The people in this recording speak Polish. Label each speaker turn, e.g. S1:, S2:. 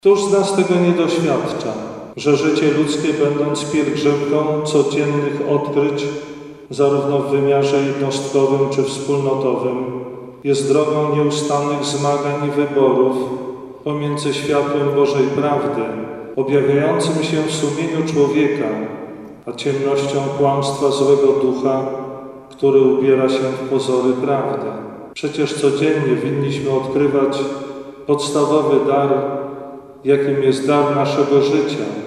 S1: Któż z nas tego nie doświadcza, że życie ludzkie, będąc pielgrzymką codziennych odkryć, zarówno w wymiarze jednostkowym czy wspólnotowym, jest drogą nieustannych zmagań i wyborów pomiędzy światłem Bożej prawdy, objawiającym się w sumieniu człowieka, a ciemnością kłamstwa złego ducha, który ubiera się w pozory prawdy. Przecież codziennie winniśmy odkrywać podstawowy dar, jakim jest dar naszego życia,